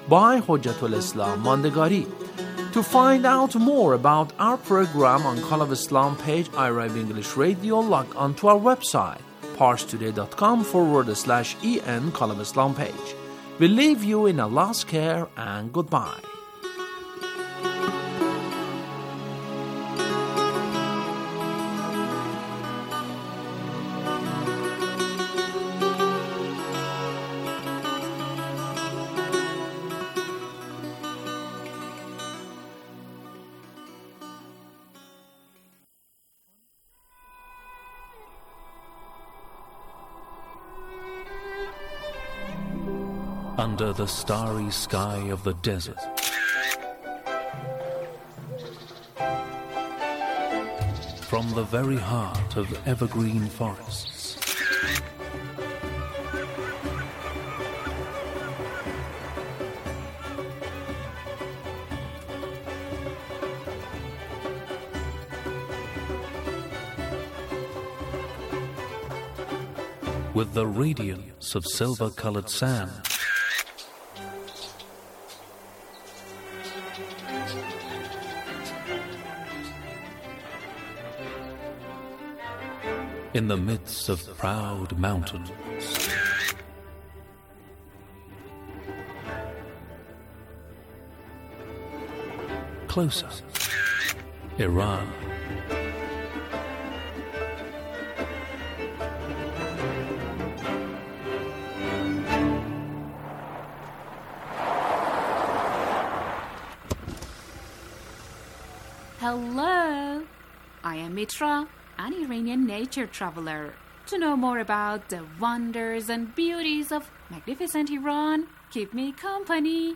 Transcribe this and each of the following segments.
by Hujjatul Islam Mandegari. To find out more about our program on Call of Islam page, Arab English Radio, log on to our website, parstoday.com/en Call of Islam page. We leave you in Allah's care and goodbye. Under the starry sky of the desert, from the very heart of evergreen forests, with the radiance of silver-colored sand, in the midst of proud mountains, closer, Iran. Hello, I am Mitra, an Iranian nature traveler. To know more about the wonders and beauties of magnificent Iran, keep me company.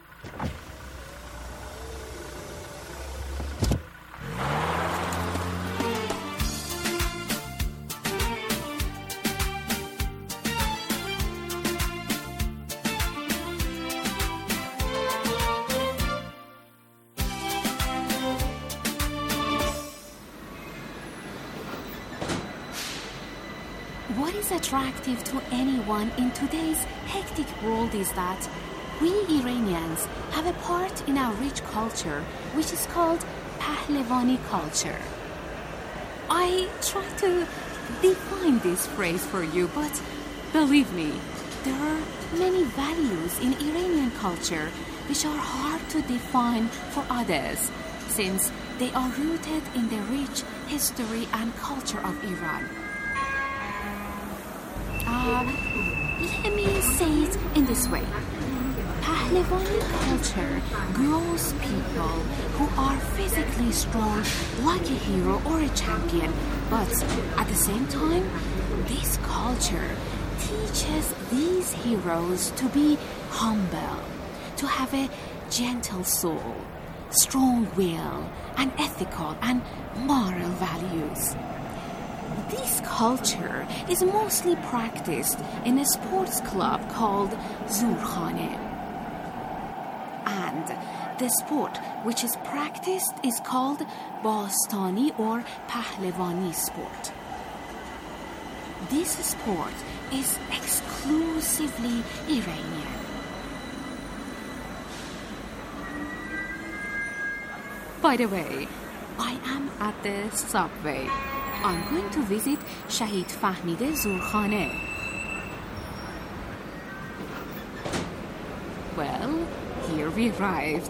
What is attractive to anyone in today's hectic world is that we Iranians have a part in our rich culture which is called Pahlevani culture. I try to define this phrase for you, but believe me, there are many values in Iranian culture which are hard to define for others since they are rooted in the rich history and culture of Iran. Let me say it in this way. Pahlevani culture grows people who are physically strong like a hero or a champion, but at the same time, this culture teaches these heroes to be humble, to have a gentle soul, strong will, and ethical and moral values. This culture is mostly practiced in a sports club called Zurkhane. And the sport which is practiced is called Bastani or Pahlevani sport. This sport is exclusively Iranian. By the way, I am at the subway. I'm going to visit Shahid Fahmide Zurkhane. Well, here we arrived.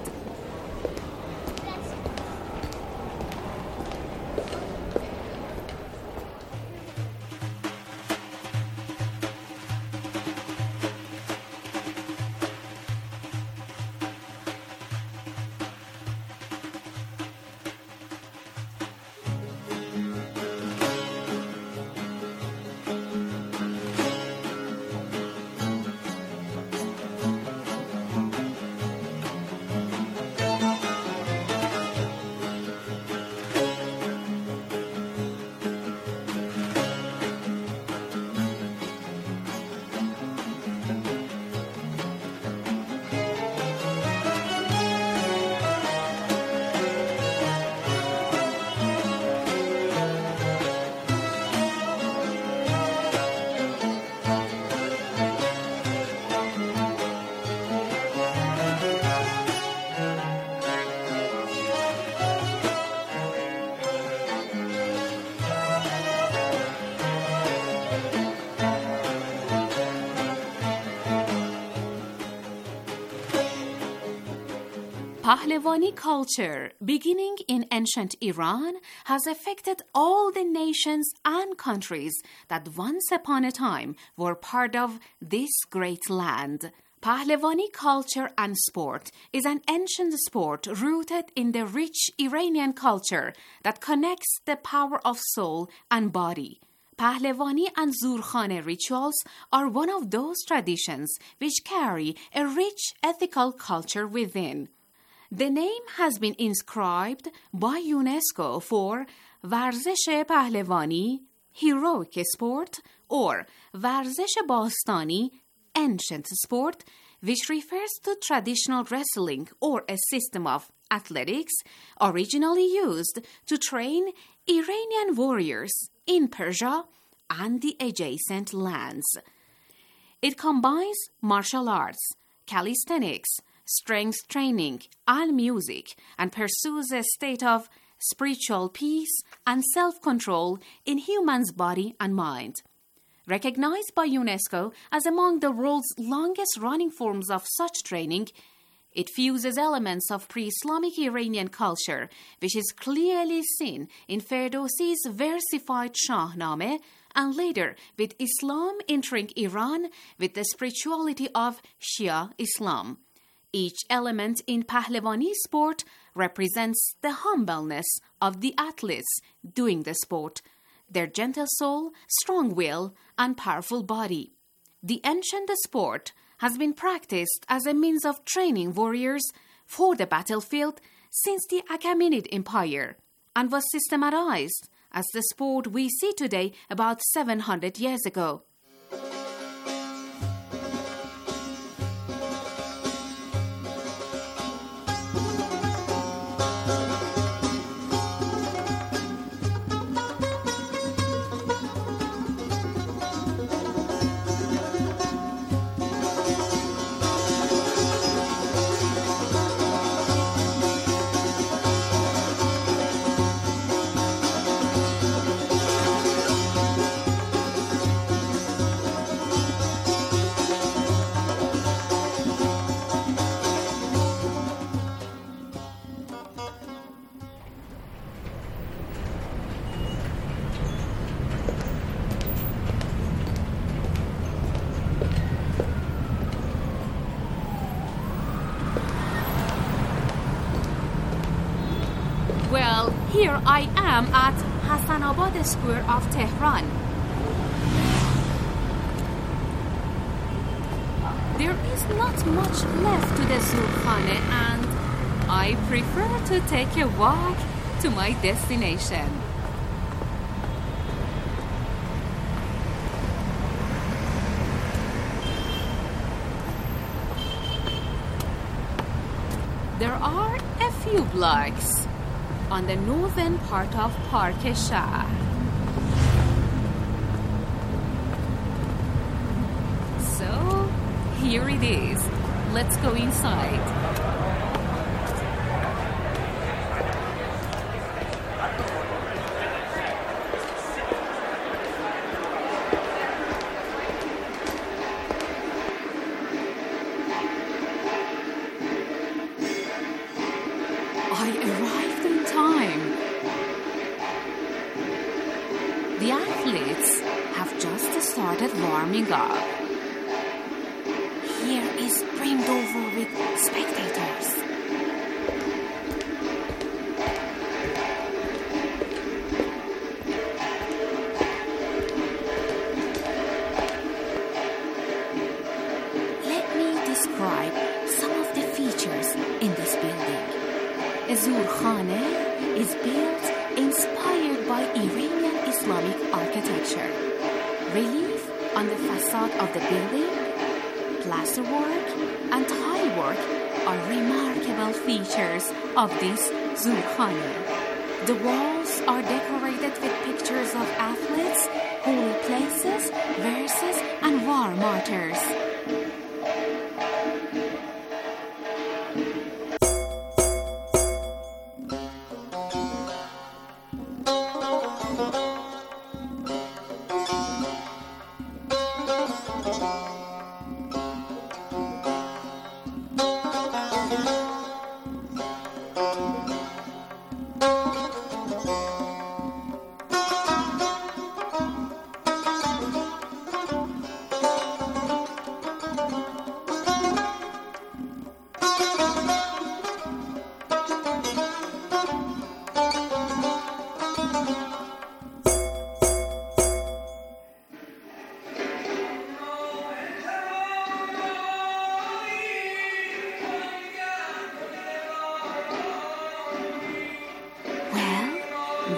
Pahlevani culture, beginning in ancient Iran, has affected all the nations and countries that once upon a time were part of this great land. Pahlevani culture and sport is an ancient sport rooted in the rich Iranian culture that connects the power of soul and body. Pahlevani and Zurkhane rituals are one of those traditions which carry a rich ethical culture within. The name has been inscribed by UNESCO for ورزش پهلوانی, heroic sport, or ورزش باستانی, ancient sport, which refers to traditional wrestling or a system of athletics originally used to train Iranian warriors in Persia and the adjacent lands. It combines martial arts, calisthenics, strength training, and music, and pursues a state of spiritual peace and self-control in humans' body and mind. Recognized by UNESCO as among the world's longest-running forms of such training, it fuses elements of pre-Islamic Iranian culture, which is clearly seen in Ferdowsi's versified Shahnameh, and later with Islam entering Iran with the spirituality of Shia Islam. Each element in Pahlevani sport represents the humbleness of the athletes doing the sport, their gentle soul, strong will, and powerful body. The ancient sport has been practiced as a means of training warriors for the battlefield since the Achaemenid Empire and was systematized as the sport we see today about 700 years ago. Well, here I am at Hassanabad Square of Tehran. There is not much left to the Zurkhane, and I prefer to take a walk to my destination. There are a few blocks on the northern part of Park Shahr. So, here it is. Let's go inside. I arrived in time. The athletes have just started warming up. Here is brimmed over with spectators. Let me describe some of the features in this building. Zurkhane is built inspired by Iranian Islamic architecture. Relief on the facade of the building, plasterwork, and tilework are remarkable features of this Zurkhane. The walls are decorated with pictures of athletes, holy places, verses, and war martyrs.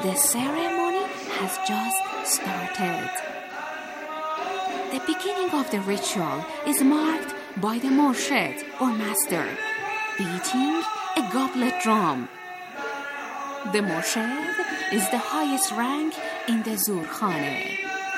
The ceremony has just started. The beginning of the ritual is marked by the Murshid or master beating a goblet drum. The Murshid is the highest rank in the Zurkhane.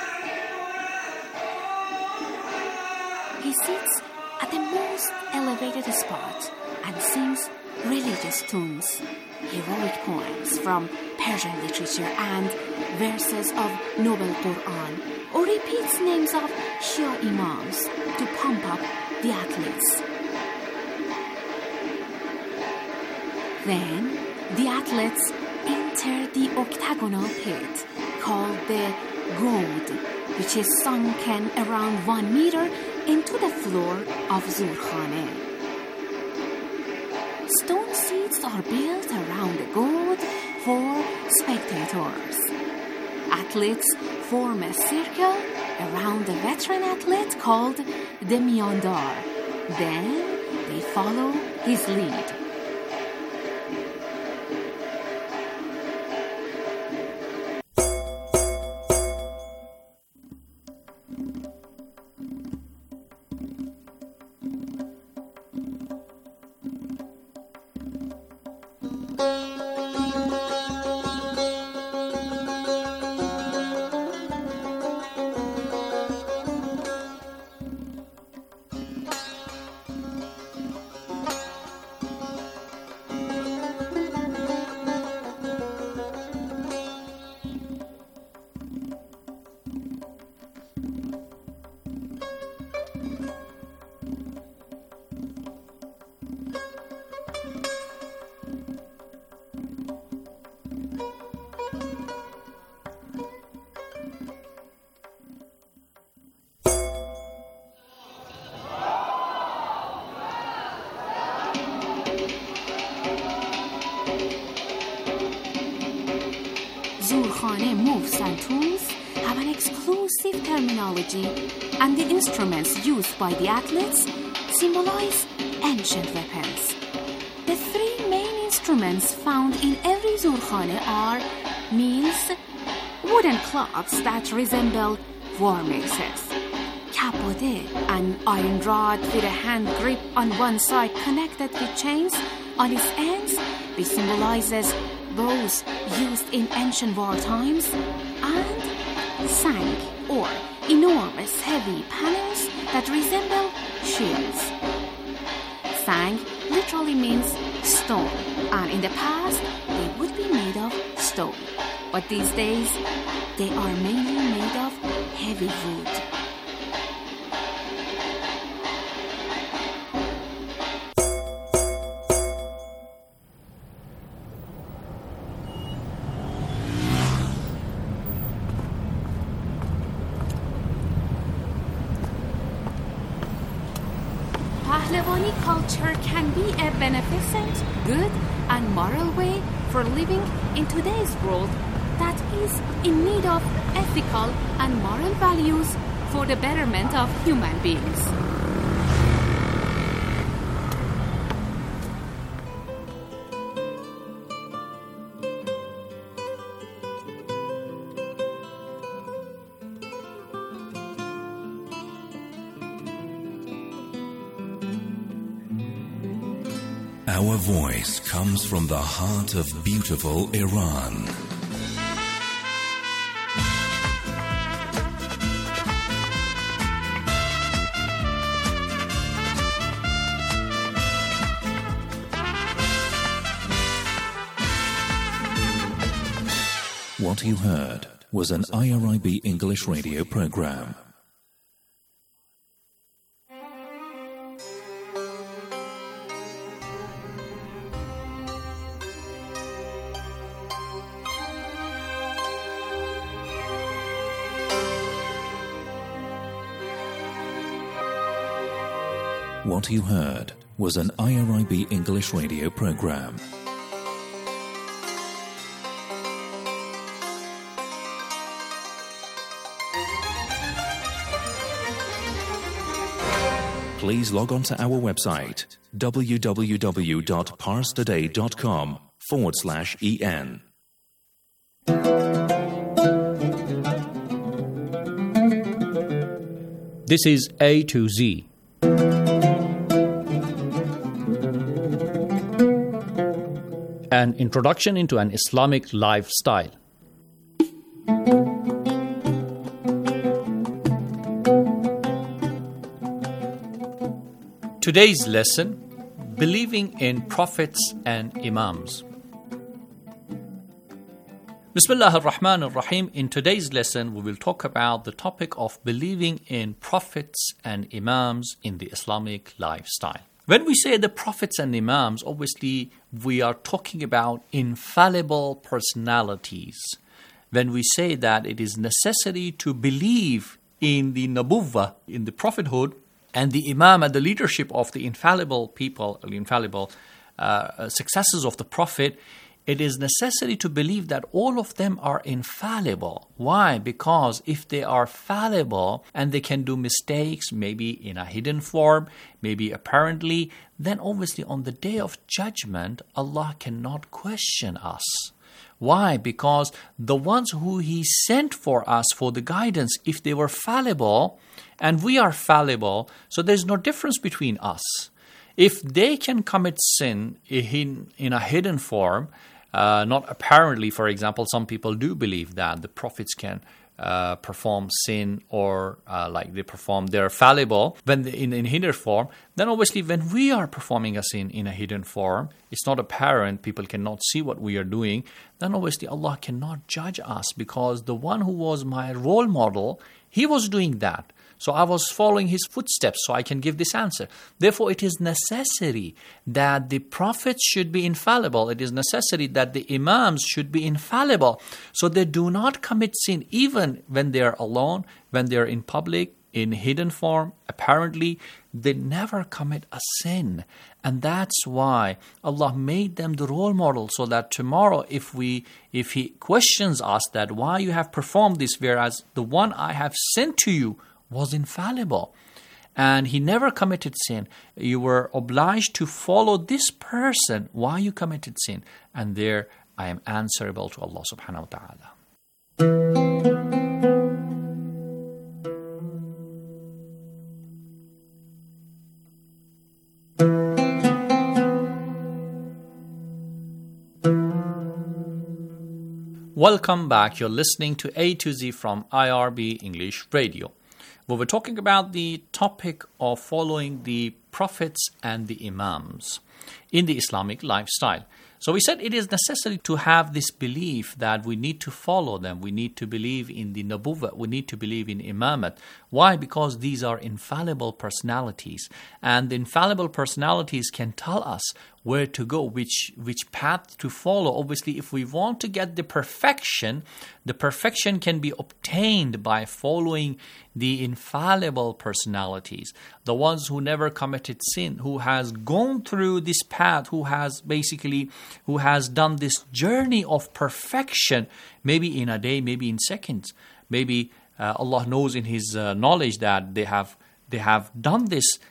He sits at the most elevated spot and sings religious tunes, heroic poems from Persian literature and verses of Noble Quran, or repeats names of Shia Imams to pump up the athletes. Then the athletes enter the octagonal pit called the Goud, which is sunken around 1 meter into the floor of Zurkhane. Stone seats are built around the Goud for spectators. Athletes form a circle around the veteran athlete called the Miandar. Then they follow his lead. Zurkhane moves and tools have an exclusive terminology, and the instruments used by the athletes symbolize ancient weapons. The three main instruments found in every Zurkhane are meels, wooden clubs that resemble war maces, kapode, an iron rod with a hand grip on one side connected with chains on its ends, which symbolizes bows used in ancient war times, and sang, or enormous heavy panels that resemble shields. Sang literally means stone, and in the past they would be made of stone, but these days they are mainly made of heavy wood. Pahlevani culture can be a beneficent, good, and moral way for living in today's world that is in need of ethical and moral values for the betterment of human beings. Our voice comes from the heart of beautiful Iran. What you heard was an IRIB English radio program. What you heard was an IRIB English radio program. Please log on to our website www.parstoday.com/en. This is A to Z. An introduction into an Islamic lifestyle. Today's lesson, believing in prophets and imams. Bismillah ar-Rahman ar-Rahim. In today's lesson, we will talk about the topic of believing in prophets and imams in the Islamic lifestyle. When we say the prophets and imams, obviously we are talking about infallible personalities. When we say that it is necessary to believe in the Nabuwwah, in the prophethood, and the imam and the leadership of the infallible people, the infallible successors of the prophet, it is necessary to believe that all of them are infallible. Why? Because if they are fallible and they can do mistakes, maybe in a hidden form, maybe apparently, then obviously on the day of judgment, Allah cannot question us. Why? Because the ones who He sent for us for the guidance, if they were fallible and we are fallible, so there's no difference between us. If they can commit sin in a hidden form, not apparently, for example, some people do believe that the prophets can perform sin or they're fallible when in hidden form, then obviously when we are performing a sin in a hidden form, it's not apparent, people cannot see what we are doing, then obviously Allah cannot judge us because the one who was my role model, he was doing that. So I was following his footsteps, so I can give this answer. Therefore, it is necessary that the prophets should be infallible. It is necessary that the imams should be infallible. So they do not commit sin even when they are alone, when they are in public, in hidden form, apparently. They never commit a sin. And that's why Allah made them the role model, so that tomorrow if He questions us that why you have performed this, whereas the one I have sent to you was infallible and he never committed sin, you were obliged to follow this person. Why you committed sin? And there I am answerable to Allah subhanahu wa ta'ala. Welcome back. You're listening to A to Z from IRB English Radio. We were talking about the topic of following the prophets and the imams in the Islamic lifestyle. So we said it is necessary to have this belief that we need to follow them. We need to believe in the Nabuwwah. We need to believe in imamat. Why? Because these are infallible personalities. And the infallible personalities can tell us where to go, which path to follow. Obviously, if we want to get the perfection can be obtained by following the infallible personalities, the ones who never committed sin, who has gone through this path, who has done this journey of perfection, maybe in a day, maybe in seconds, maybe Allah knows in His knowledge that they have done this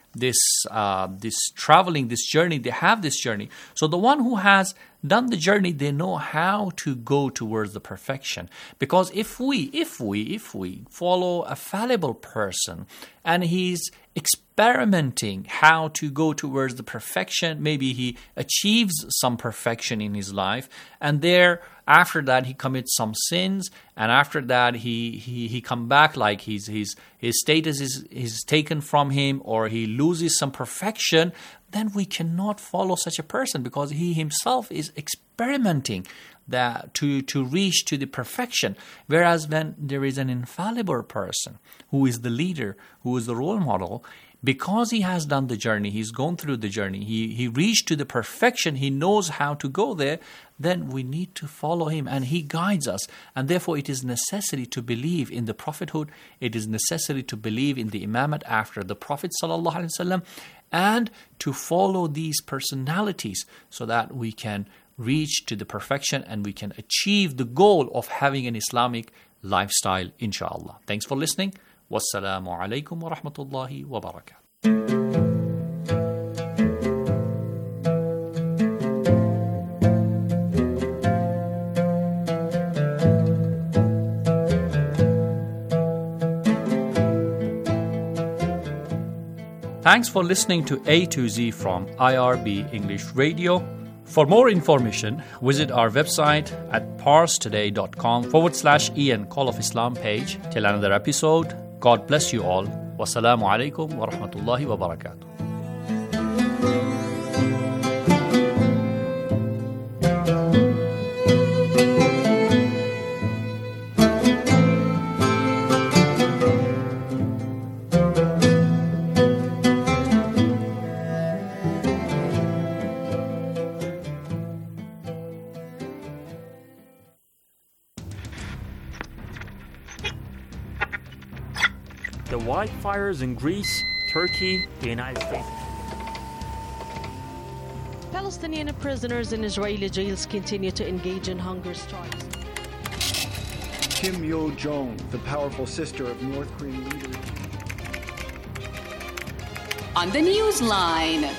traveling, this journey, they have this journey. So the one who has done the journey, they know how to go towards the perfection. Because if we follow a fallible person and he's experimenting how to go towards the perfection, maybe he achieves some perfection in his life, and after that he commits some sins, and after that he come back like his status is taken from him, or he loses some perfection, then we cannot follow such a person because he himself is experimenting that to reach to the perfection. Whereas when there is an infallible person who is the leader, who is the role model, because he has done the journey, he's gone through the journey, he reached to the perfection, he knows how to go there, then we need to follow him and he guides us. And therefore it is necessary to believe in the prophethood, it is necessary to believe in the imamat after the Prophet ﷺ, and to follow these personalities so that we can reach to the perfection and we can achieve the goal of having an Islamic lifestyle, inshallah. Thanks for listening. Wassalamu alaikum wa rahmatullahi wa barakatuh. Thanks for listening to A to Z from IRB English Radio. For more information, visit our website at parstoday.com/Ian Call of Islam page. Till another episode, God bless you all. Wassalamu alaikum wa rahmatullahi wa barakatuh. The wildfires in Greece, Turkey, the United States. Palestinian prisoners in Israeli jails continue to engage in hunger strikes. Kim Yo-jong, the powerful sister of North Korean leader. On the Newsline.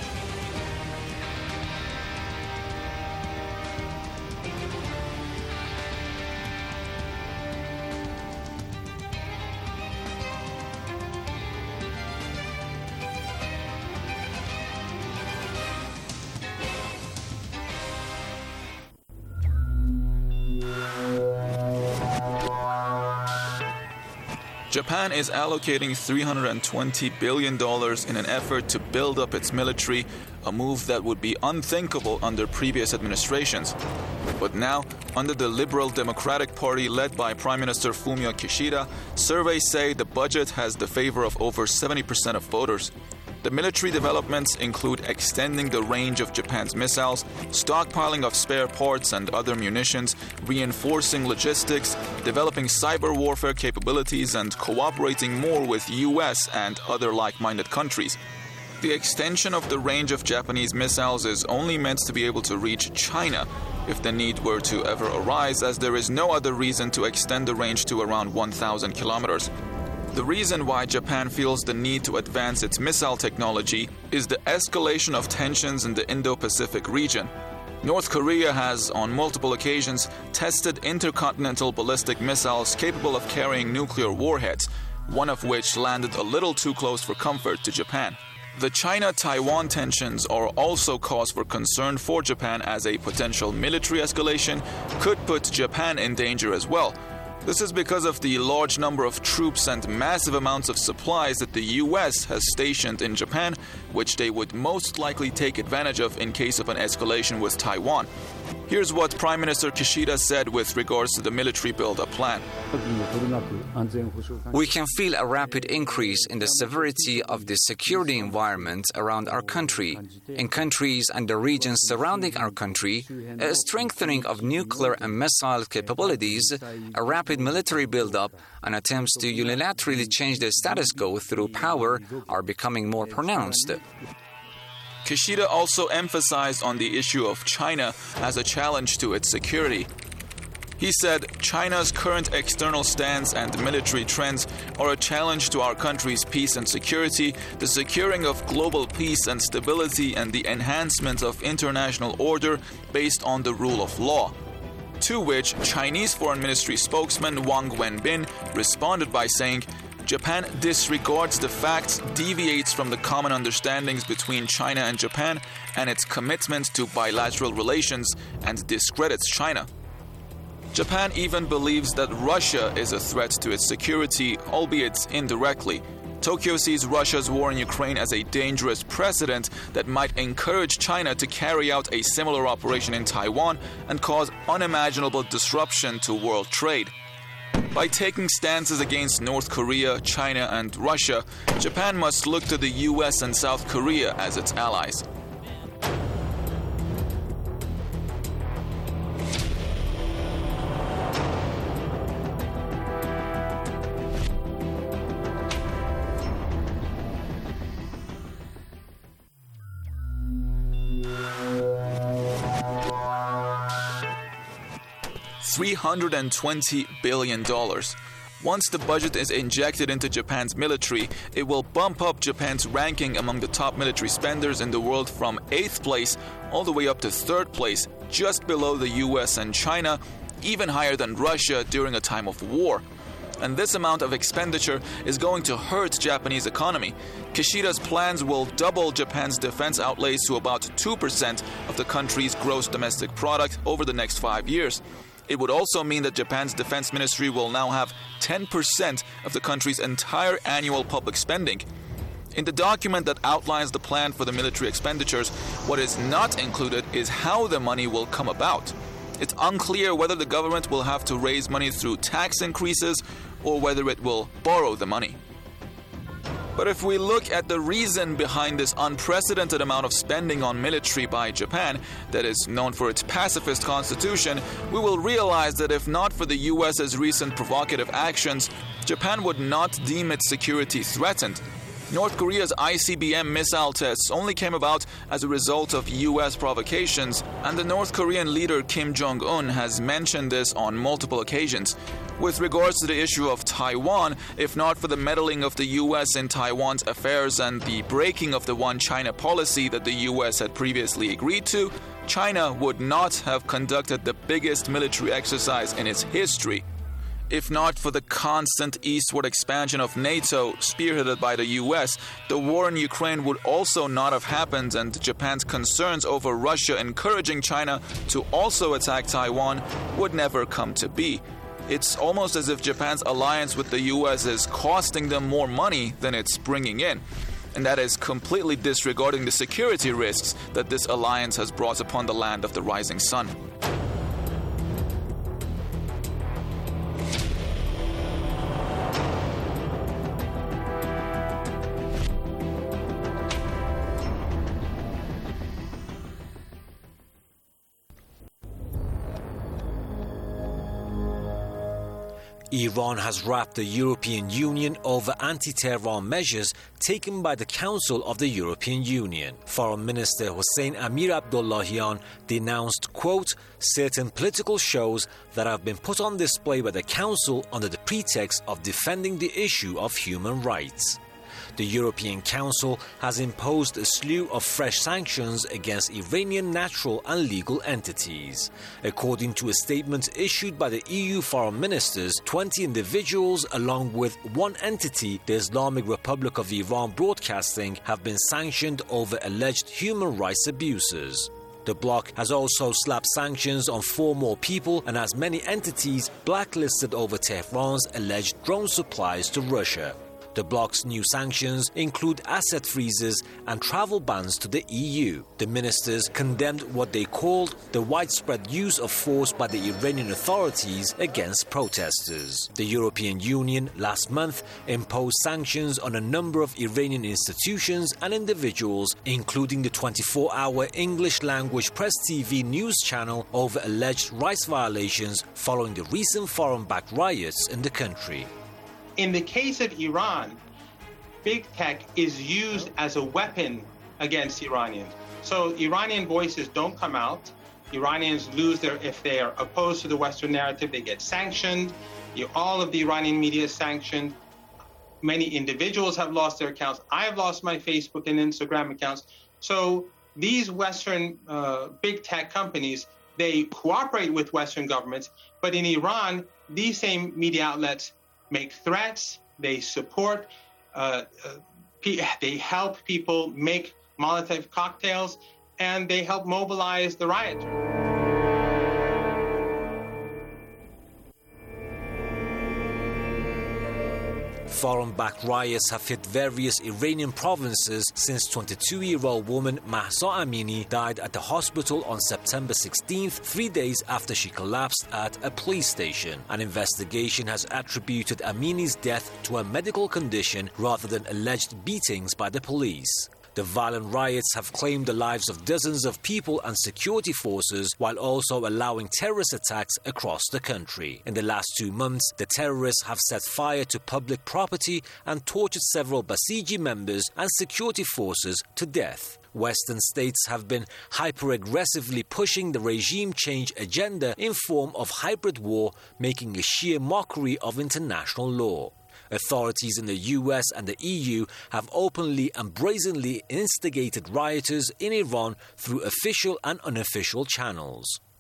Japan is allocating $320 billion in an effort to build up its military, a move that would be unthinkable under previous administrations. But now, under the Liberal Democratic Party led by Prime Minister Fumio Kishida, surveys say the budget has the favor of over 70% of voters. The military developments include extending the range of Japan's missiles, stockpiling of spare parts and other munitions, reinforcing logistics, developing cyber warfare capabilities, and cooperating more with US and other like-minded countries. The extension of the range of Japanese missiles is only meant to be able to reach China if the need were to ever arise, as there is no other reason to extend the range to around 1,000 kilometers. The reason why Japan feels the need to advance its missile technology is the escalation of tensions in the Indo-Pacific region. North Korea has, on multiple occasions, tested intercontinental ballistic missiles capable of carrying nuclear warheads, one of which landed a little too close for comfort to Japan. The China-Taiwan tensions are also cause for concern for Japan, as a potential military escalation could put Japan in danger as well. This is because of the large number of troops and massive amounts of supplies that the US has stationed in Japan, which they would most likely take advantage of in case of an escalation with Taiwan. Here's what Prime Minister Kishida said with regards to the military build-up plan. We can feel a rapid increase in the severity of the security environment around our country, in countries and the regions surrounding our country, a strengthening of nuclear and missile capabilities, a rapid military build-up, and attempts to unilaterally change the status quo through power are becoming more pronounced. Kishida also emphasized on the issue of China as a challenge to its security. He said, China's current external stance and military trends are a challenge to our country's peace and security, the securing of global peace and stability, and the enhancement of international order based on the rule of law. To which Chinese Foreign Ministry spokesman Wang Wenbin responded by saying, Japan disregards the facts, deviates from the common understandings between China and Japan and its commitment to bilateral relations, and discredits China. Japan even believes that Russia is a threat to its security, albeit indirectly. Tokyo sees Russia's war in Ukraine as a dangerous precedent that might encourage China to carry out a similar operation in Taiwan and cause unimaginable disruption to world trade. By taking stances against North Korea, China, and Russia, Japan must look to the US and South Korea as its allies. $320 billion. Once the budget is injected into Japan's military, it will bump up Japan's ranking among the top military spenders in the world from 8th place all the way up to 3rd place, just below the US and China, even higher than Russia during a time of war. and this amount of expenditure is going to hurt Japanese economy. Kishida's plans will double Japan's defense outlays to about 2% of the country's gross domestic product over the next 5 years. It would also mean that Japan's defense ministry will now have 10% of the country's entire annual public spending. In the document that outlines the plan for the military expenditures, what is not included is how the money will come about. It's unclear whether the government will have to raise money through tax increases or whether it will borrow the money. But if we look at the reason behind this unprecedented amount of spending on military by Japan, that is known for its pacifist constitution, we will realize that if not for the US's recent provocative actions, Japan would not deem its security threatened. North Korea's ICBM missile tests only came about as a result of US provocations, and the North Korean leader Kim Jong-un has mentioned this on multiple occasions. With regards to the issue of Taiwan, if not for the meddling of the US in Taiwan's affairs and the breaking of the One China policy that the US had previously agreed to, China would not have conducted the biggest military exercise in its history. If not for the constant eastward expansion of NATO, spearheaded by the US, the war in Ukraine would also not have happened, and Japan's concerns over Russia encouraging China to also attack Taiwan would never come to be. It's almost as if Japan's alliance with the US is costing them more money than it's bringing in. And that is completely disregarding the security risks that this alliance has brought upon the land of the rising sun. Iran has rapped the European Union over anti-Tehran measures taken by the Council of the European Union. Foreign Minister Hossein Amir Abdullahian denounced, quote, certain political shows that have been put on display by the Council under the pretext of defending the issue of human rights. The European Council has imposed a slew of fresh sanctions against Iranian natural and legal entities. According to a statement issued by the EU foreign ministers, 20 individuals along with one entity, the Islamic Republic of Iran Broadcasting, have been sanctioned over alleged human rights abuses. The bloc has also slapped sanctions on 4 more people and has many entities blacklisted over Tehran's alleged drone supplies to Russia. The bloc's new sanctions include asset freezes and travel bans to the EU. The ministers condemned what they called the widespread use of force by the Iranian authorities against protesters. The European Union last month imposed sanctions on a number of Iranian institutions and individuals, including the 24-hour English-language Press TV news channel, over alleged rights violations following the recent foreign-backed riots in the country. In the case of Iran, big tech is used as a weapon against Iranians. So Iranian voices don't come out. Iranians lose if they are opposed to the Western narrative, they get sanctioned. All of the Iranian media is sanctioned. Many individuals have lost their accounts. I have lost my Facebook and Instagram accounts. So these Western big tech companies, they cooperate with Western governments. But in Iran, these same media outlets make threats, they support, they help people make Molotov cocktails, and they help mobilize the rioters. Foreign-backed riots have hit various Iranian provinces since 22-year-old woman Mahsa Amini died at the hospital on September 16th, 3 days after she collapsed at a police station. An investigation has attributed Amini's death to a medical condition rather than alleged beatings by the police. The violent riots have claimed the lives of dozens of people and security forces, while also allowing terrorist attacks across the country. In the last 2 months, the terrorists have set fire to public property and tortured several Basiji members and security forces to death. Western states have been hyper-aggressively pushing the regime change agenda in form of hybrid war, making a sheer mockery of international law. Authorities in the US and the EU have openly and brazenly instigated rioters in Iran through official and unofficial channels.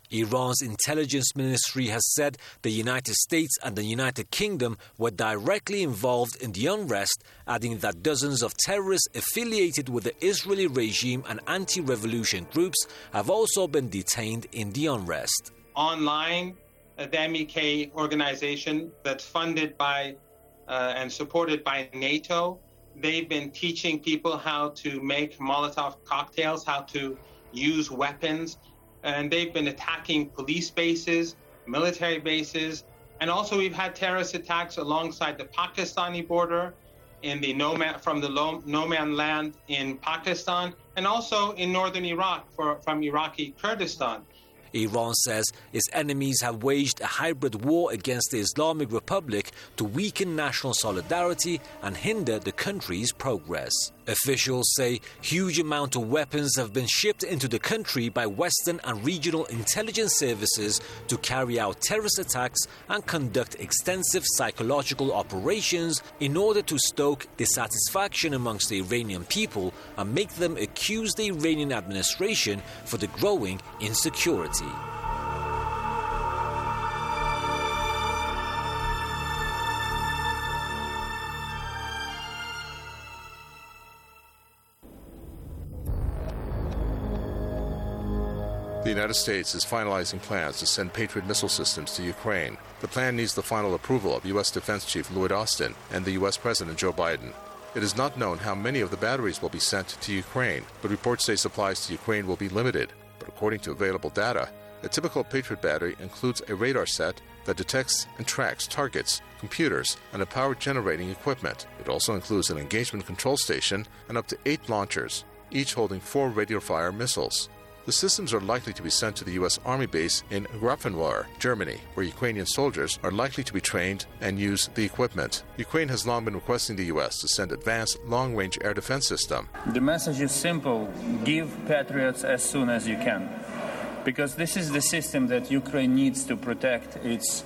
Iran's intelligence ministry has said the United States and the United Kingdom were directly involved in the unrest, adding that dozens of terrorists affiliated with the Israeli regime and anti-revolution groups have also been detained in the unrest. Online, the MEK organization that's funded by and supported by NATO, they've been teaching people how to make Molotov cocktails, how to use weapons, and they've been attacking police bases, military bases, and also we've had terrorist attacks alongside the Pakistani border, in the no man land in Pakistan, and also in northern Iraq from Iraqi Kurdistan. Iran says its enemies have waged a hybrid war against the Islamic Republic to weaken national solidarity and hinder the country's progress. Officials say huge amounts of weapons have been shipped into the country by Western and regional intelligence services to carry out terrorist attacks and conduct extensive psychological operations in order to stoke dissatisfaction amongst the Iranian people and make them accuse the Iranian administration for the growing insecurity. The United States is finalizing plans to send Patriot missile systems to Ukraine. The plan needs the final approval of U.S. Defense Chief Lloyd Austin and the U.S. President Joe Biden. It is not known how many of the batteries will be sent to Ukraine, but reports say supplies to Ukraine will be limited. But according to available data, a typical Patriot battery includes a radar set that detects and tracks targets, computers, and a power-generating equipment. It also includes an engagement control station and up to 8 launchers, each holding 4 radiofire missiles. The systems are likely to be sent to the U.S. Army base in Grafenwöhr, Germany, where Ukrainian soldiers are likely to be trained and use the equipment. Ukraine has long been requesting the U.S. to send advanced long-range air defense system. The message is simple: give Patriots as soon as you can, because this is the system that Ukraine needs to protect its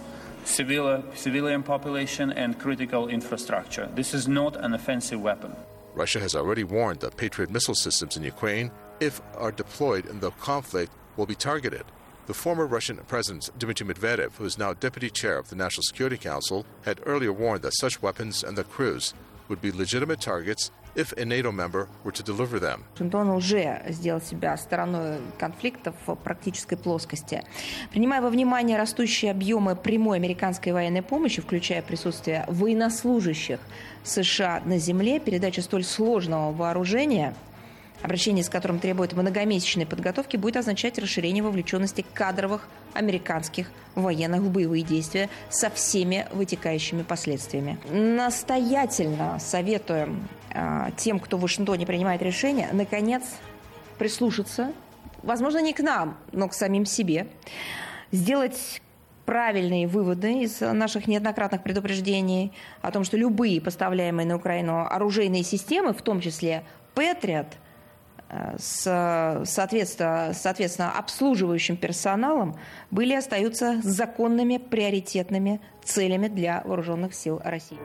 civilian population and critical infrastructure. This is not an offensive weapon. Russia has already warned that Patriot missile systems in Ukraine, if are deployed in the conflict, will be targeted. The former Russian President Dmitry Medvedev, who is now Deputy Chair of the National Security Council, had earlier warned that such weapons and their crews would be legitimate targets if a NATO member were to deliver them. Вашингтон уже сделал себя стороной конфликтов в практической плоскости. Принимая во внимание растущие объемы прямой американской военной помощи, включая присутствие военнослужащих США на земле, передача столь сложного вооружения, обращение с которым требует многомесячной подготовки, будет означать расширение вовлеченности кадровых американских военных в боевые действия со всеми вытекающими последствиями. Настоятельно советуем тем, кто в Вашингтоне принимает решения, наконец прислушаться, возможно, не к нам, но к самим себе, сделать правильные выводы из наших неоднократных предупреждений о том, что любые поставляемые на Украину оружейные системы, в том числе Patriot, с соответственно обслуживающим персоналом, были и остаются законными приоритетными целями для вооруженных сил России.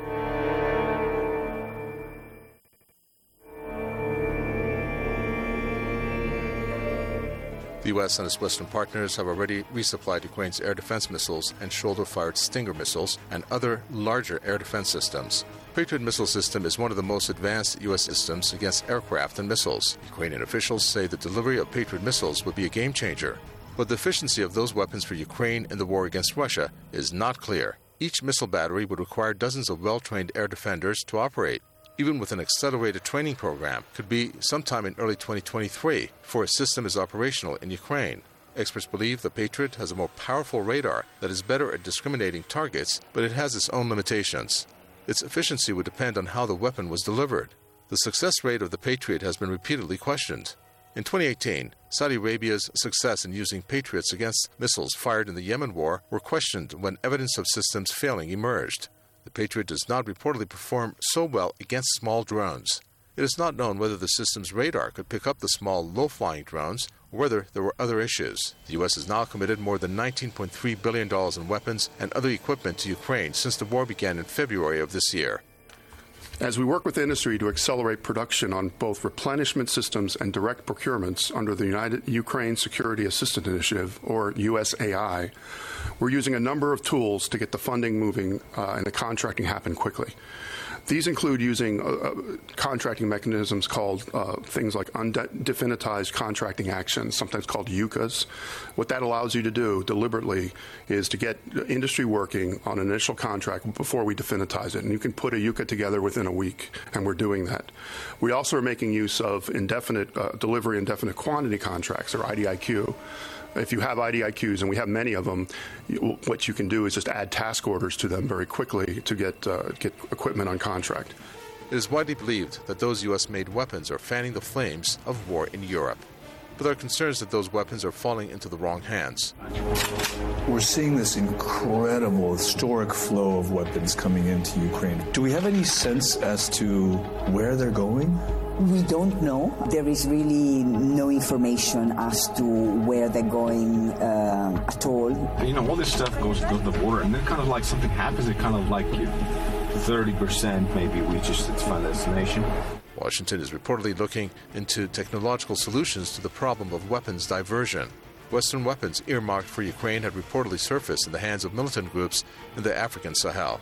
The U.S. and its Western partners have already resupplied Ukraine's air defense missiles and shoulder-fired Stinger missiles and other larger air defense systems. Patriot missile system is one of the most advanced U.S. systems against aircraft and missiles. Ukrainian officials say the delivery of Patriot missiles would be a game-changer. But the efficiency of those weapons for Ukraine in the war against Russia is not clear. Each missile battery would require dozens of well-trained air defenders to operate. Even with an accelerated training program, could be sometime in early 2023 before a system is operational in Ukraine. Experts believe the Patriot has a more powerful radar that is better at discriminating targets, but it has its own limitations. Its efficiency would depend on how the weapon was delivered. The success rate of the Patriot has been repeatedly questioned. In 2018, Saudi Arabia's success in using Patriots against missiles fired in the Yemen war were questioned when evidence of systems failing emerged. The Patriot does not reportedly perform so well against small drones. It is not known whether the system's radar could pick up the small, low-flying drones or whether there were other issues. The U.S. has now committed more than $19.3 billion in weapons and other equipment to Ukraine since the war began in February of this year. As we work with industry to accelerate production on both replenishment systems and direct procurements under the Ukraine Security Assistance Initiative, or USAI, we're using a number of tools to get the funding moving and the contracting happen quickly. These include using contracting mechanisms called things like undefinitized contracting actions, sometimes called UCAs. What that allows you to do deliberately is to get industry working on an initial contract before we definitize it. And you can put a UCA together within a week, and we're doing that. We also are making use of indefinite delivery, indefinite quantity contracts, or IDIQ. If you have IDIQs, and we have many of them, what you can do is just add task orders to them very quickly to get equipment on contract. It is widely believed that those U.S.-made weapons are fanning the flames of war in Europe. But there are concerns that those weapons are falling into the wrong hands. We're seeing this incredible, historic flow of weapons coming into Ukraine. Do we have any sense as to where they're going? We don't know. There is really no information as to where they're going at all. You know, all this stuff goes to the border, and then kind of like something happens, it kind of like 30% maybe reaches its final destination. Washington is reportedly looking into technological solutions to the problem of weapons diversion. Western weapons earmarked for Ukraine had reportedly surfaced in the hands of militant groups in the African Sahel.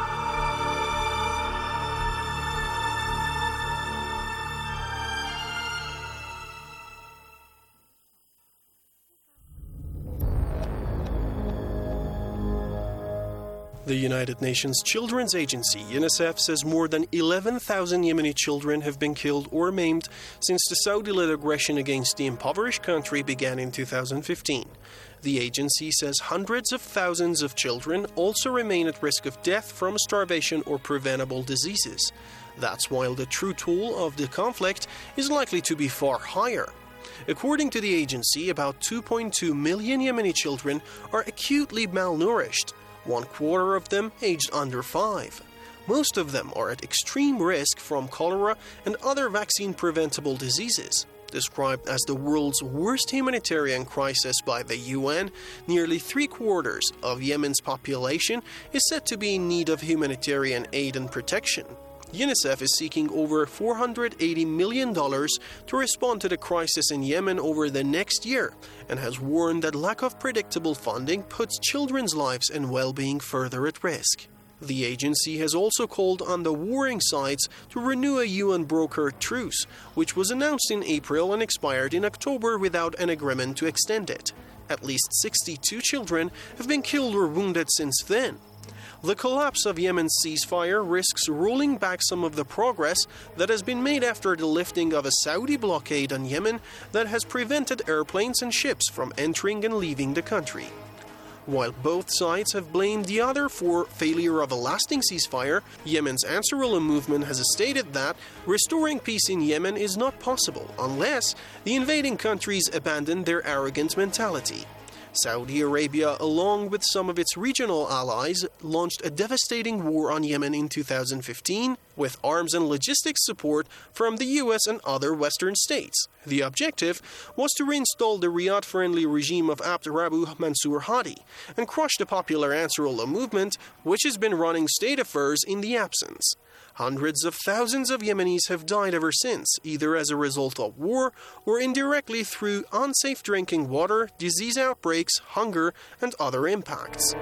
The United Nations Children's Agency, UNICEF, says more than 11,000 Yemeni children have been killed or maimed since the Saudi-led aggression against the impoverished country began in 2015. The agency says hundreds of thousands of children also remain at risk of death from starvation or preventable diseases. That's while the true toll of the conflict is likely to be far higher. According to the agency, about 2.2 million Yemeni children are acutely malnourished. 1/4 of them aged under 5. Most of them are at extreme risk from cholera and other vaccine-preventable diseases. Described as the world's worst humanitarian crisis by the UN, nearly 3/4 of Yemen's population is said to be in need of humanitarian aid and protection. UNICEF is seeking over $480 million to respond to the crisis in Yemen over the next year and has warned that lack of predictable funding puts children's lives and well-being further at risk. The agency has also called on the warring sides to renew a UN-brokered truce, which was announced in April and expired in October without an agreement to extend it. At least 62 children have been killed or wounded since then. The collapse of Yemen's ceasefire risks rolling back some of the progress that has been made after the lifting of a Saudi blockade on Yemen that has prevented airplanes and ships from entering and leaving the country. While both sides have blamed the other for failure of a lasting ceasefire, Yemen's Ansarullah movement has stated that restoring peace in Yemen is not possible unless the invading countries abandon their arrogant mentality. Saudi Arabia, along with some of its regional allies, launched a devastating war on Yemen in 2015 with arms and logistics support from the US and other Western states. The objective was to reinstall the Riyadh-friendly regime of Abd Rabbu Mansur Hadi and crush the popular Ansarullah movement, which has been running state affairs in the absence. Hundreds of thousands of Yemenis have died ever since, either as a result of war or indirectly through unsafe drinking water, disease outbreaks, hunger, and other impacts.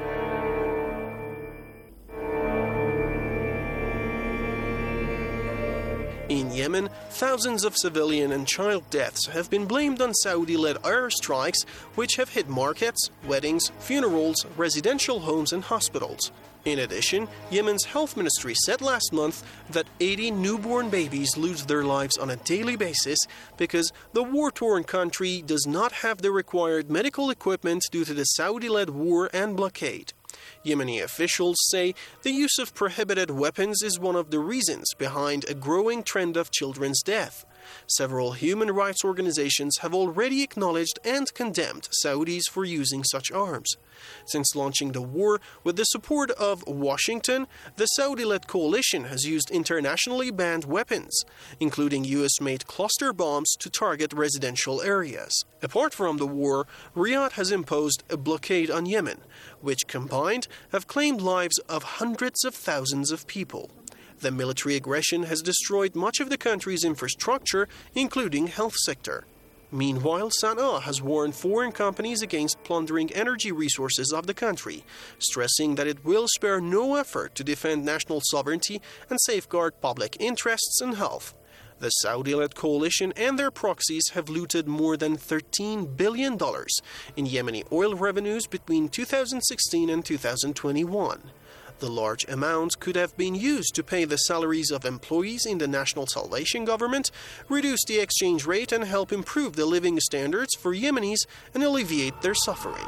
In Yemen, thousands of civilian and child deaths have been blamed on Saudi-led airstrikes, which have hit markets, weddings, funerals, residential homes, and hospitals. In addition, Yemen's health ministry said last month that 80 newborn babies lose their lives on a daily basis because the war-torn country does not have the required medical equipment due to the Saudi-led war and blockade. Yemeni officials say the use of prohibited weapons is one of the reasons behind a growing trend of children's death. Several human rights organizations have already acknowledged and condemned Saudis for using such arms. Since launching the war with the support of Washington, the Saudi-led coalition has used internationally banned weapons, including US-made cluster bombs to target residential areas. Apart from the war, Riyadh has imposed a blockade on Yemen, which combined have claimed lives of hundreds of thousands of people. The military aggression has destroyed much of the country's infrastructure, including health sector. Meanwhile, Sana'a has warned foreign companies against plundering energy resources of the country, stressing that it will spare no effort to defend national sovereignty and safeguard public interests and health. The Saudi-led coalition and their proxies have looted more than $13 billion in Yemeni oil revenues between 2016 and 2021. The large amount could have been used to pay the salaries of employees in the National Salvation Government, reduce the exchange rate, and help improve the living standards for Yemenis and alleviate their suffering.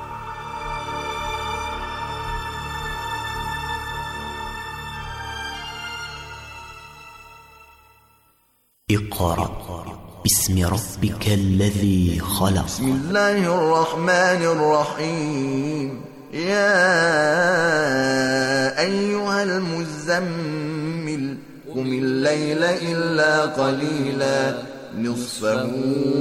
اقرأ باسم ربك الذي خلق. بسم الله الرحمن الرحيم. يا أيها المزمل قم الليل إلا قليلا نصفه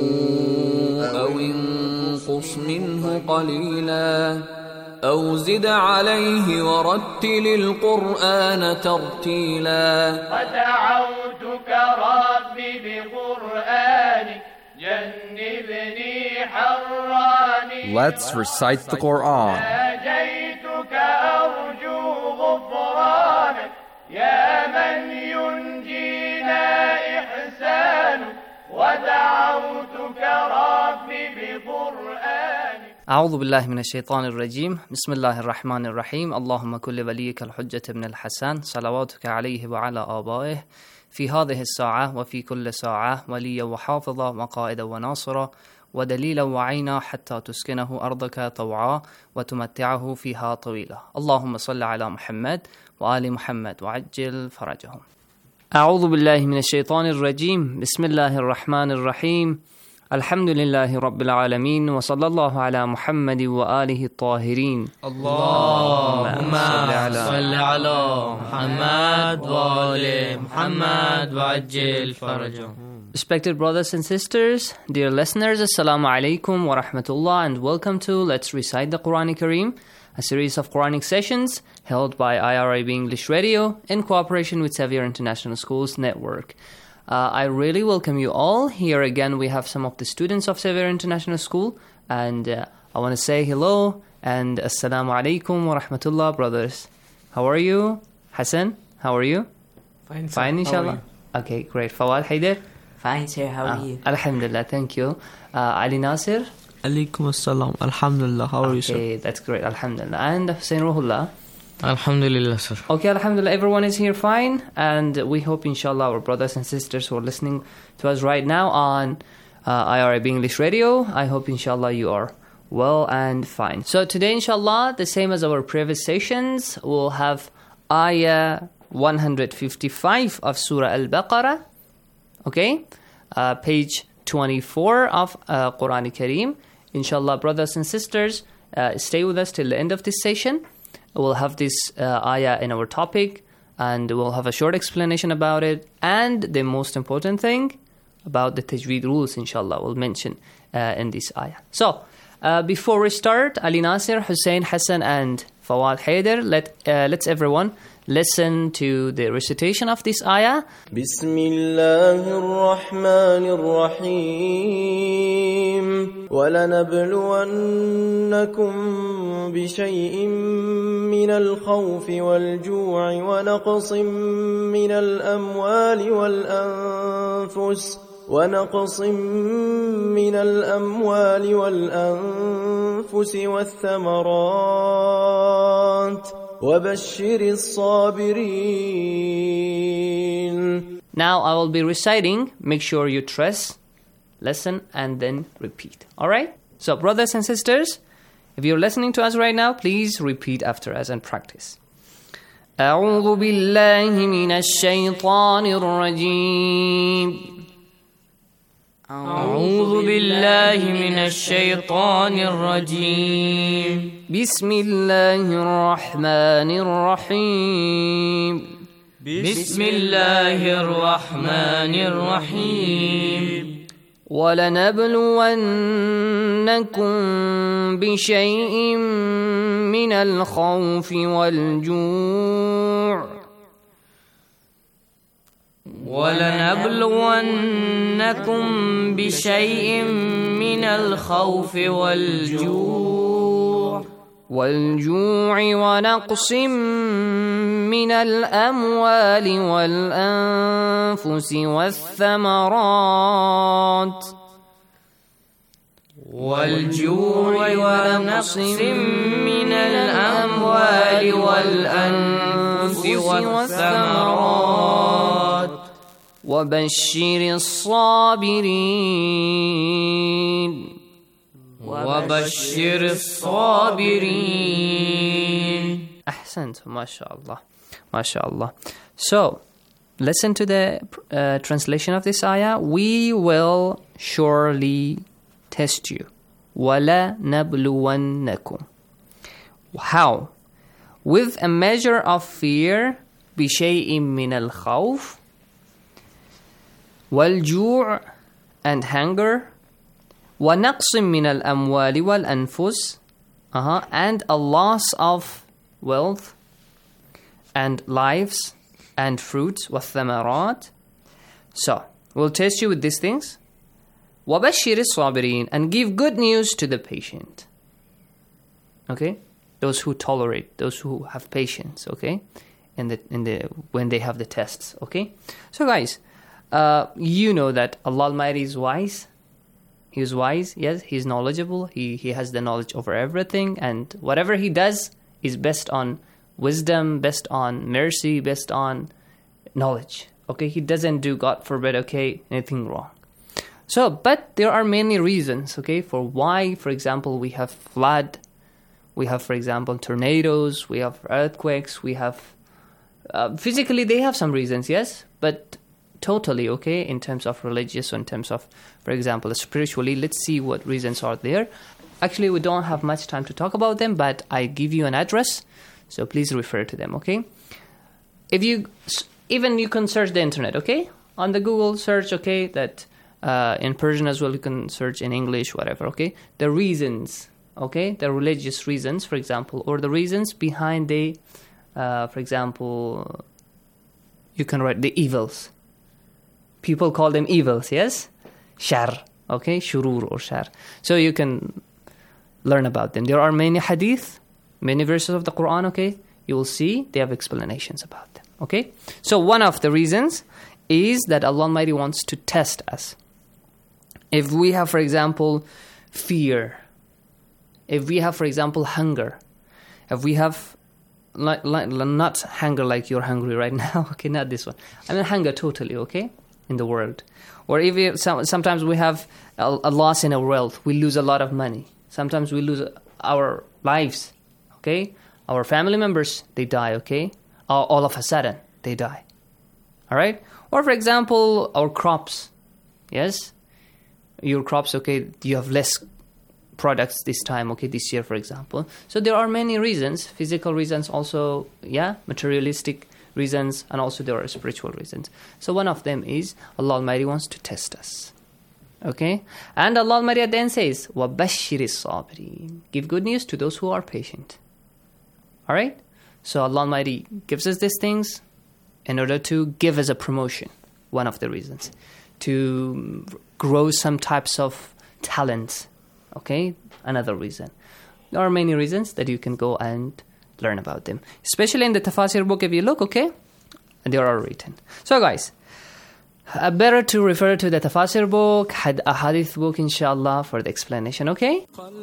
أو انقص منه قليلا أو زد عليه ورتل القرآن ترتيلا ودعوتك ربي بقرآنك جنبني حراني. Let's recite the Quran. ناجيتك أرجو غفرانك يا من ينجينا إحسانك ودعوتك ربي بقرآنك. أعوذ بالله من الشيطان الرجيم. بسم الله الرحمن الرحيم. اللهم كل وليك الحجة ابن الحسن صلواتك عليه وعلى آبائه في هذه الساعة وفي كل ساعة وليا وحافظا وقائدا وناصرا ودليلا وعينا حتى تسكنه أرضك طوعا وتمتعه فيها طويلا. اللهم صل على محمد وآل محمد وعجل فرجهم. أعوذ بالله من الشيطان الرجيم. بسم الله الرحمن الرحيم. الحمد لله رب العالمين وصلى الله على محمد وآله الطاهرين. اللهم صل على محمد وآل محمد وعجل فرجهم. Respected brothers and sisters, dear listeners, Assalamu alaikum wa rahmatullah, and welcome to Let's Recite the Quran Kareem, a series of Quranic sessions held by IRIB English Radio in cooperation with Xavier International Schools Network. I really welcome you all. Here again we have some of the students of Xavier International School, and I want to say hello and Assalamu alaikum wa rahmatullah, brothers. How are you? Hassan, how are you? Fine, sir. Fine, inshallah. Okay, great. Fawad Haider? Fine, sir. How are you? Alhamdulillah, thank you. Ali Nasir? Alaikum assalam. Alhamdulillah. How are you, sir? Okay, that's great. Alhamdulillah. And Hussein Ruhullah? Alhamdulillah, sir. Okay, alhamdulillah, everyone is here fine, and we hope inshallah our brothers and sisters who are listening to us right now on IRIB English Radio, I hope inshallah you are well and fine. So today inshallah, the same as our previous sessions, we'll have ayah 155 of Surah Al-Baqarah, okay, page 24 of Quran Kareem. Inshallah, brothers and sisters, stay with us till the end of this session. We'll have this ayah in our topic, and we'll have a short explanation about it, and the most important thing about the tajweed rules, inshallah, we'll mention in this ayah. So, before we start, Ali Nasir, Hussein, Hassan, and Fawad Haider, let's everyone listen to the recitation of this ayah. Bismillahir Rahmanir Rahim. وَلَنَبْلُوَنَّكُمْ بِشَيْءٍ مِّنَ الْخَوْفِ وَالْجُوعِ وَنَقْصٍ مِّنَ الْأَمْوَالِ وَالْأَنفُسِ وَالثَّمَرَاتِ وَبَشِّرِ الصَّابِرِينَ. Now I will be reciting. Make sure you trace, listen, and then repeat. Alright? So brothers and sisters, if you're listening to us right now, please repeat after us and practice. أعوذ بالله من الشيطان الرجيم. أعوذ بالله من الشيطان الرجيم. بسم الله الرحمن الرحيم. بسم الله الرحمن الرحيم. ولنبلونكم بشيء من الخوف والجوع ولنبلونكم بشيء من الخوف والجوع ونقص من الأموال والأنفس والثمرات وبشر الصابرين. Ahsant, mashallah. MashaAllah. So, listen to the translation of this ayah. We will surely test you. وَلَنَبْلُوَنَّكُمْ. How? With a measure of fear, بِشَيْءٍ مِّنَ الْخَوْفِ وَالْجُوعِ, and hunger, وَنَقْصٍ مِّنَ الْأَمْوَالِ وَالْأَنفُسِ, and a loss of wealth and lives and fruits, وَالثَّمَرَاتِ. So, we'll test you with these things. وَبَشِّرِ الصَّابِرِينَ, and give good news to the patient. Okay? Those who tolerate, those who have patience, okay? When they have the tests, okay? So guys, you know that Allah Almighty is wise. He is wise, yes, He is knowledgeable. He has the knowledge over everything, and whatever He does is based on wisdom, based on mercy, based on knowledge. Okay, He doesn't do, God forbid, okay, anything wrong. So, but there are many reasons, okay, for why, for example, we have flood, we have, for example, tornadoes, we have earthquakes, we have, physically they have some reasons, yes, but totally, okay, in terms of religious, or in terms of, for example, spiritually, let's see what reasons are there. Actually, we don't have much time to talk about them, but I give you an address, so please refer to them, okay? If you, even you can search the internet, okay? On the Google search, okay, that in Persian as well, you can search in English, whatever, okay? The reasons, okay? The religious reasons, for example, or the reasons behind the, for example, you can write the evils. People call them evils, yes? Shar, okay? Shurur or shar. So you can learn about them. There are many hadith, many verses of the Quran, okay? You will see they have explanations about them, okay? So one of the reasons is that Allah Almighty wants to test us. If we have, for example, fear, if we have, for example, hunger, if we have, not hunger like you're hungry right now, okay, not this one. I mean hunger totally, okay, in the world. Or if sometimes we have a loss in our wealth, we lose a lot of money. Sometimes we lose our lives, okay? Our family members, they die, okay? All of a sudden, they die, all right? Or, for example, our crops, yes? Your crops, okay, you have less products this time, okay, this year, for example. So there are many reasons, physical reasons also, yeah, materialistic reasons, and also there are spiritual reasons. So one of them is Allah Almighty wants to test us, okay? And Allah Almighty then says, وَبَشِّرِ الصَّابِرِينَ, give good news to those who are patient, all right? So Allah Almighty gives us these things in order to give us a promotion, one of the reasons, to grow some types of talents, okay? Another reason. There are many reasons that you can go and learn about them. Especially in the Tafasir book, if you look, okay? And they are written. So guys, better to refer to the Tafasir book, a hadith book, inshallah, for the explanation, okay?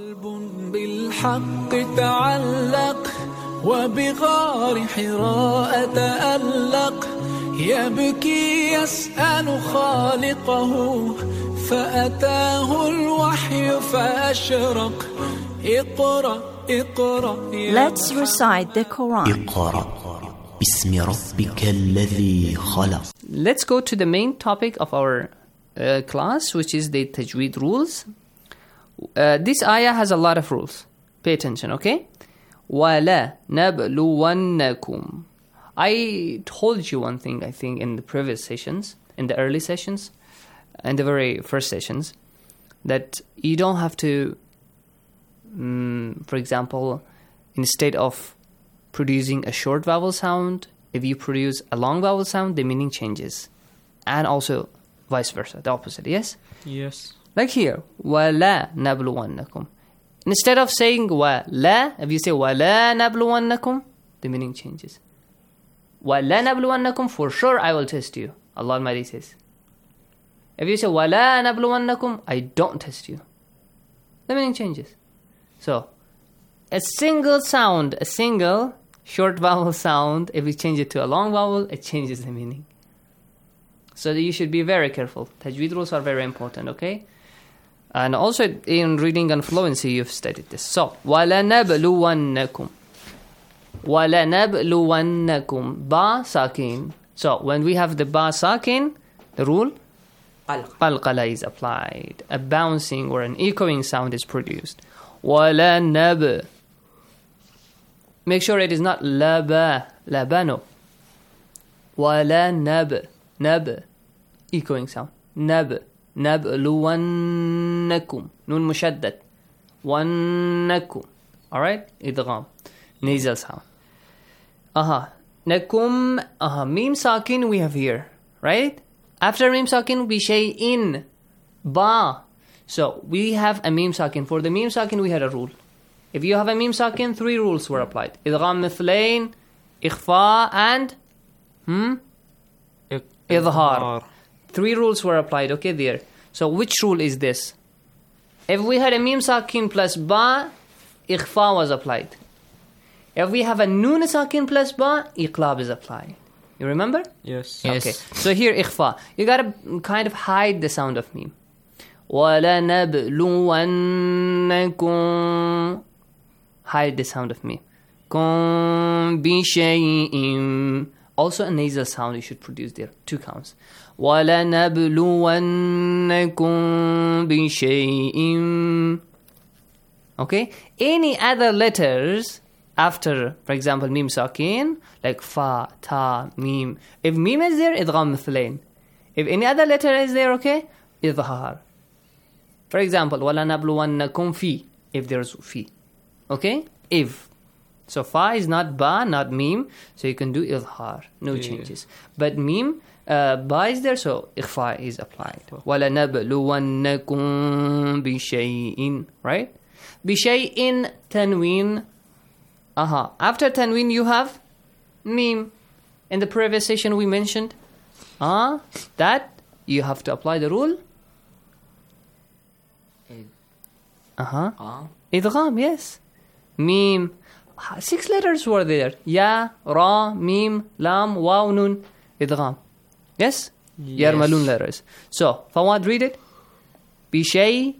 وبغار حراء تألق يبكي يسأل خالقه فأتاه الوحي فأشرق اقرأ اقرأ. Let's recite the Quran. اقرأ باسم ربك الذي خلق. Let's go to the main topic of our class, which is the Tajweed rules. This ayah has a lot of rules. Pay attention, okay? وَلَا نَبْلُوَنَّكُمْ. I told you one thing, I think, in the previous sessions, in the early sessions, in the very first sessions, that you don't have to, for example, instead of producing a short vowel sound, if you produce a long vowel sound, the meaning changes. and also vice versa, the opposite, yes? Yes. Like here, وَلَا نَبْلُوَنَّكُمْ. Instead of saying وَلَا, if you say وَلَا نَبْلُوَنَّكُمْ, the meaning changes. وَلَا نَبْلُوَنَّكُمْ, for sure I will test you, Allah Almighty says. If you say وَلَا نَبْلُوَنَّكُمْ, I don't test you, the meaning changes. So, a single sound, a single short vowel sound, if we change it to a long vowel, it changes the meaning. So you should be very careful. Tajweed rules are very important, okay? And also in reading and fluency, you've studied this. So, وَلَنَبْلُوَنَّكُمْ. وَلَنَبْلُوَنَّكُمْ. Ba sakin. So, when we have the ba sakin, the rule, qalqala is applied. A bouncing or an echoing sound is produced. وَلَنَبْ. Make sure it is not laba, labano. وَلَنَبْ. Nab, echoing sound. Nab, nabluwannakum. Nun mushaddad. Wannakum. Alright? Idgham. Nasal sound. Nakum. Mim sakin we have here. Right? After mim sakin, we say in. Ba. So, we have a mim sakin. For the mim sakin, we had a rule. If you have a mim sakin, 3 rules were applied. Idgham mithlain, ikhfa, and Idhar. 3 rules were applied, okay, there. So which rule is this? If we had a mim sakin plus ba, ikhfa was applied. If we have a nun sakin plus ba, iqlab is applied. You remember? Yes. Okay. So here ikhfa. You gotta kind of hide the sound of mim. وَلَنَبْلُوَنَّكُمْ. Hide the sound of mim. كُمْ بِشَيْءٍ. Also a nasal sound you should produce there. 2 counts. وَلَنَبْلُوَنَّكُمْ بِشَيْءٍ. Okay? Any other letters after, for example, mim sakin, like fa, ta, mim. If mim is there, idgham mithlain. If any other letter is there, okay, idhar. For example, وَلَنَبْلُوَنَّكُمْ فِي. If there's fi. Okay? If. So fa is not ba, not mim, so you can do idhar, no changes. But mim, ba is there, so ikhfa is applied. وَلَنَبْلُوَنَّكُمْ بِشَيْءٍ. Right? بِشَيْءٍ tanween. After tanween you have mim. In the previous session we mentioned that you have to apply the rule. Idgham, yes. Mim. 6 letters were there. Ya, ra, mim, lam, waw, nun, idgham. Yes? Yarmalun letters. So, Fawad, read it. Bishay.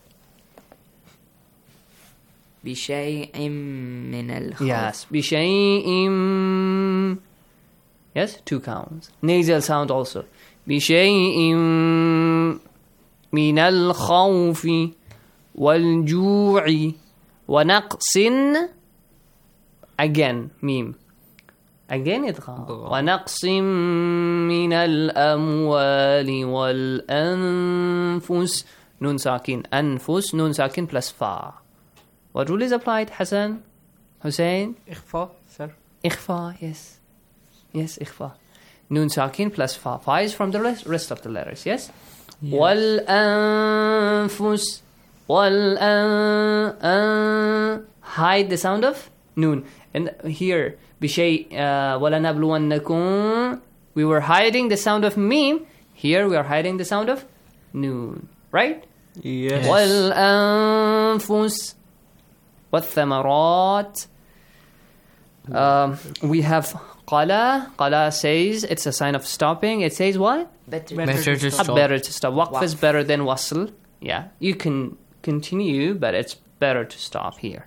بشيء من الخوف. Yes. بشيء. Yes, 2 counts. Nasal sound also. بشيء من الخوف والجوع ونقص. Again, mim. Again, idgham. وَنَقْصٍ مِّنَ الْأَمْوَالِ وَالْأَنفُسِ. Nun sakin. Anfus, nun sakin plus fa. What rule is applied, Hassan? Hussein? Ikhfa, sir. Ikhfa, yes. Yes, ikhfa. Nun sakin plus fa. Fa is from the rest of the letters, yes? وَالْأَنفُسِ. Hide the sound of nun. And here, بِشَيْءٍ وَلَنَبْلُوَنَّكُمْ. We were hiding the sound of mim. Here we are hiding the sound of noon. Right? Yes. وَالْأَنفُسِ وَالثَّمَرَاتِ. We have qala. Qala says it's a sign of stopping. It says what? Better to stop. Better to stop. Waqf is better than wasl. Yeah. You can continue, but it's better to stop here.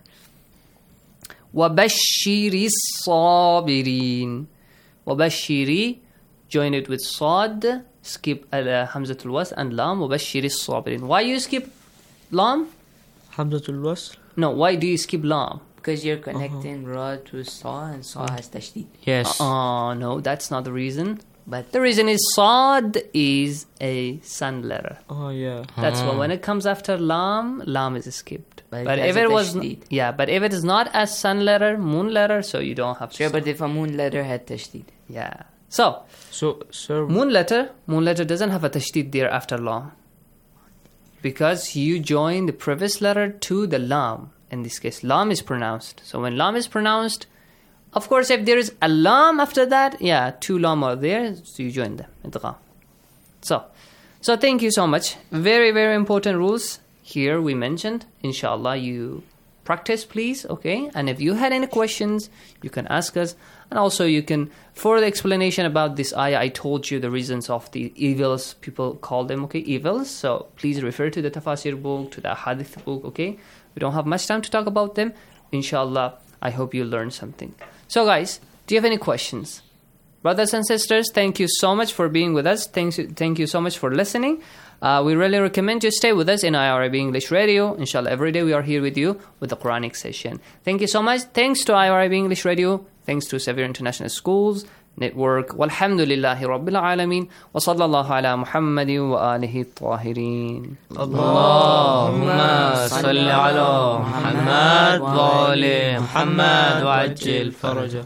وَبَشِّرِ الصَّابِرِينَ. وَبَشِّرِ, join it with sad, skip Hamzatul Wasl and Lam. وَبَشِّرِ الصَّابِرِينَ. Why you skip Lam? Hamzatul Wasl. No, why do you skip Lam? Because you're connecting Ra to Sa, and Sa has tashdid. Yes. No, that's not the reason. But the reason is Sad is a sun letter. Oh, yeah. That's why when it comes after Lam, Lam is skipped. But if it was, but if it is not a sun letter, moon letter, so you don't have to. Sure, but if a moon letter had tashdid. Yeah. So, sir, moon letter doesn't have a tashdid there after lam, because you join the previous letter to the lam. In this case, lam is pronounced. So when lam is pronounced, of course, if there is a lam after that, two lam are there, so you join them. Idgham. So thank you so much. Very, very important rules here we mentioned. Inshallah, you practice, please, okay? And if you had any questions, you can ask us. And also you can, for the explanation about this ayah, I told you the reasons of the evils, people call them, okay, evils. So please refer to the tafsir book, to the hadith book, okay? We don't have much time to talk about them. Inshallah, I hope you learned something. So guys, do you have any questions? Brothers and sisters, thank you so much for being with us. Thank you so much for listening. We really recommend you stay with us in IRIB English Radio. Inshallah, every day we are here with you with the Quranic session. Thank you so much. Thanks to IRIB English Radio. Thanks to Xavier International Schools Network. Walhamdulillahi Rabbil Alameen. Wa sallallahu ala Muhammadin wa alihi tahirin. Allahumma salli ala Muhammad wa ali Muhammad wa ajil faraja.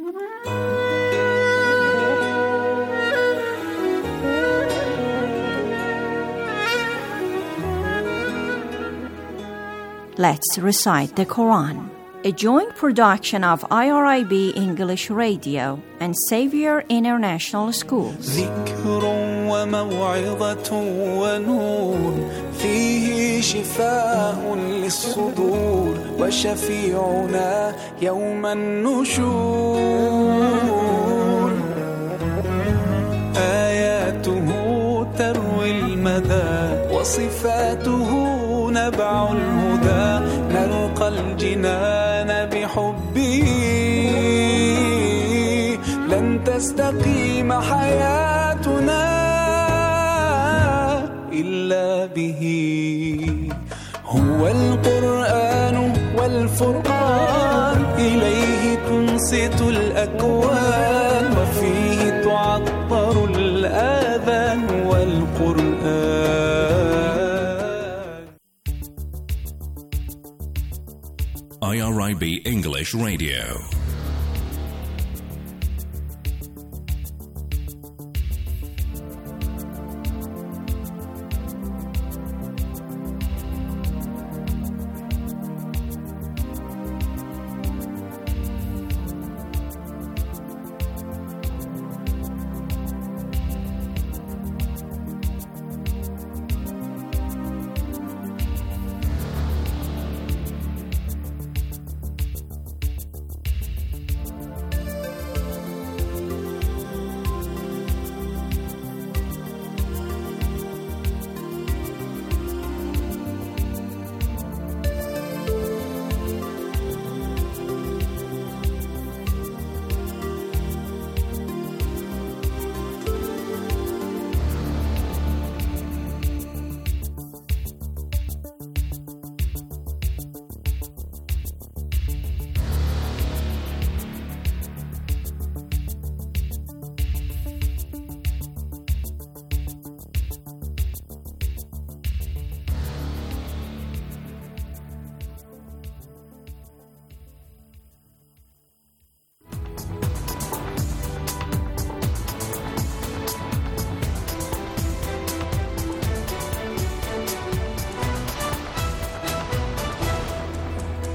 Let's recite the Quran. A joint production of IRIB English Radio and Xavier International Schools. ذكر وموعظة ونور فيه شفاء للصدور وشفيعنا يوم النشور آياته تروي المدى وصفاته نبع الهدى نلقى الجنان بحبه لن تستقيم حياتنا إلا به هو القرآن والفرقان إليه تنصت الأكوان وفيه تعطر الآذان والقرآن. IRIB English Radio.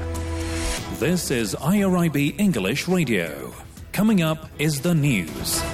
This is IRIB English Radio. Coming up is the news.